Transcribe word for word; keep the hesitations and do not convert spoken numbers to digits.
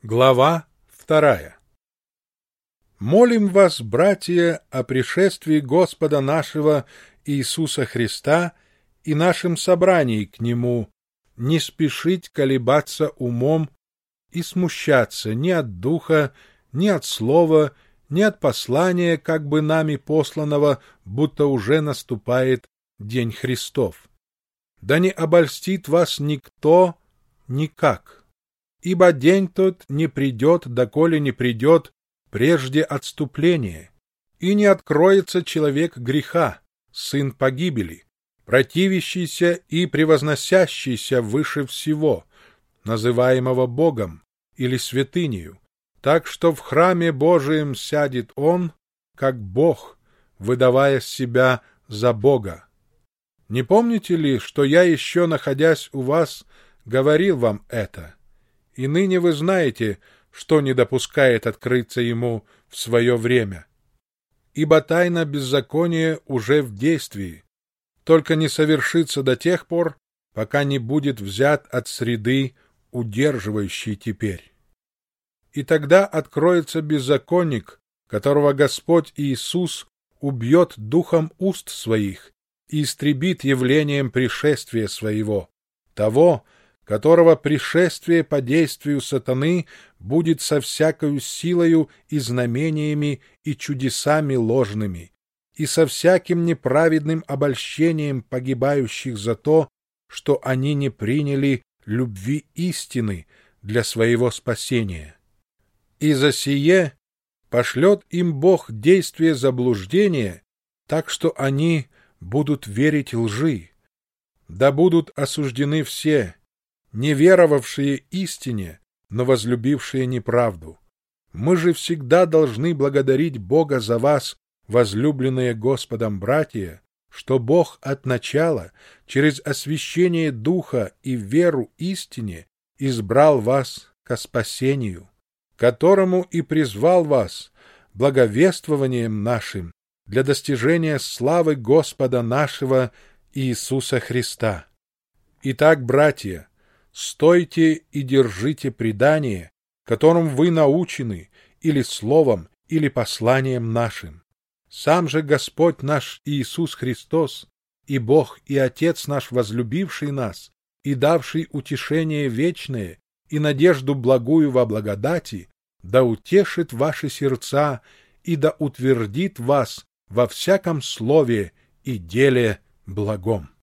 Глава вторая. Молим вас, братья, о пришествии Господа нашего Иисуса Христа и нашем собрании к Нему, не спешить колебаться умом и смущаться ни от духа, ни от слова, ни от послания, как бы нами посланного, будто уже наступает день Христов. Да не обольстит вас никто никак. Ибо день тот не придет, доколе не придет прежде отступление, и не откроется человек греха, сын погибели, противящийся и превозносящийся выше всего, называемого Богом или святынею, так что в храме Божием сядет он, как Бог, выдавая себя за Бога. Не помните ли, что я еще, находясь у вас, говорил вам это? И ныне вы знаете, что не допускает открыться ему в свое время. Ибо тайна беззакония уже в действии, только не совершится до тех пор, пока не будет взят от среды, удерживающей теперь. И тогда откроется беззаконник, которого Господь Иисус убьет духом уст своих и истребит явлением пришествия своего, того, которого пришествие по действию сатаны будет со всякою силою и знамениями и чудесами ложными, и со всяким неправедным обольщением погибающих за то, что они не приняли любви истины для своего спасения. И за сие пошлет им Бог действие заблуждения, так что они будут верить лжи. Да будут осуждены все, не веровавшие истине, но возлюбившие неправду. Мы же всегда должны благодарить Бога за вас, возлюбленные Господом братья, что Бог от начала, через освящение Духа и веру истине, избрал вас ко спасению, которому и призвал вас благовествованием нашим для достижения славы Господа нашего Иисуса Христа. Итак, братья, стойте и держите предание, которым вы научены, или словом, или посланием нашим. Сам же Господь наш Иисус Христос, и Бог, и Отец наш, возлюбивший нас, и давший утешение вечное, и надежду благую во благодати, да утешит ваши сердца, и да утвердит вас во всяком слове и деле благом.